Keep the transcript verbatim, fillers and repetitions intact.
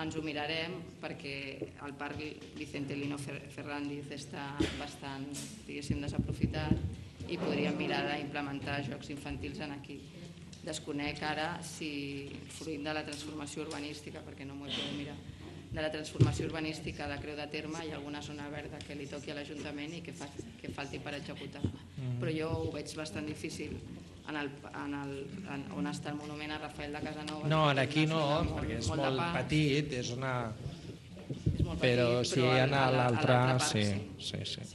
ens ho mirarem perquè el parc Vicente Lino Ferrandiz està bastant, diguéssim, desaprofitat i podríem mirar d'implementar jocs infantils aquí. Desconec ara si, fruit de la transformació urbanística, perquè no m'ho he pogut mirar, de la transformació urbanística de Creu de Terme hi ha alguna zona verda que li toqui a l'Ajuntament i que falti per executar. Però jo ho veig bastant difícil on està el monument a Rafael de Casanova. No, aquí no, perquè és molt petit, és una... però si hi ha a l'altre, sí.